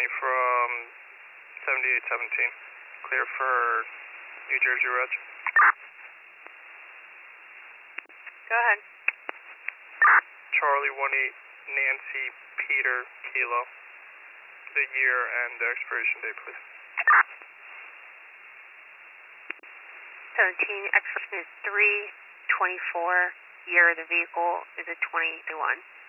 from 7817. Clear for New Jersey Reg. Go ahead. Charlie 18 Nancy Peter Kilo. The year and the expiration date, please. 17, expiration is 3/24. Year of the vehicle is a 2021.